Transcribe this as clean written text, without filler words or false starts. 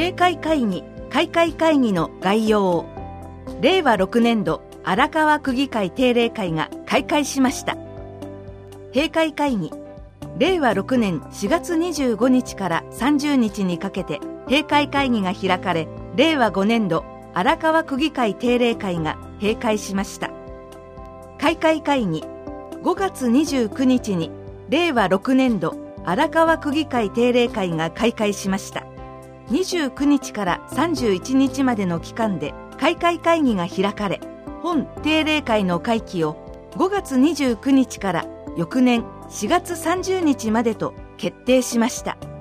閉会会議開会会議の概要。令和6年度荒川区議会定例会が開会しました。閉会会議、令和6年4月25日から30日にかけて閉会会議が開かれ、令和5年度荒川区議会定例会が閉会しました。開会会議、5月29日に令和6年度荒川区議会定例会が開会しました。29日から31日までの期間で開会会議が開かれ、本定例会の会期を5月29日から翌年4月30日までと決定しました。